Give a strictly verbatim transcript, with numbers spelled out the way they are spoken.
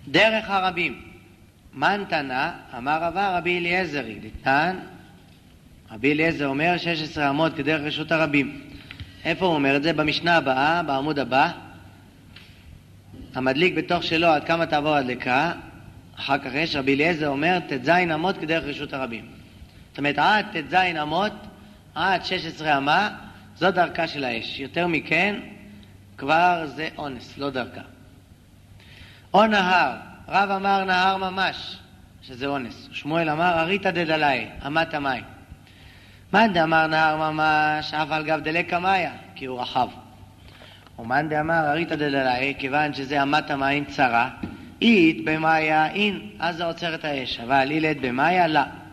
דרך הרבים. מן תנא, אמר רבה רבי אליעזרי, דתנן, רבי אליעזר אומר שש עשרה אמות כדרך רשות הרבים. איפה הוא אומר את זה? במשנה הבאה, בעמוד הבא. המדליק בתוך שלו עד כמה תעבור הדלקה, אחר כך יש רבי אליעזר אומר תז אמות כדרך רשות הרבים. זאת אומרת עד תז אמות, עד שש עשרה אמה, זו דרכה של האש. יותר מכן כבר זה אונס, לא דרכה. או נהר, רב אמר נהר ממש, שזה אונס. שמואל אמר אריתא דדלאי, אמת המים. מאן דאמר נהר ממש, אף על גב דלקה מאיה, כי הוא רחב. ומאן דאמר אריתא דדלאי, כיוון שזה אמת המים צרה, אית במאיה אין, אז זה עוצר את האש. אבל אילת במאיה, לא.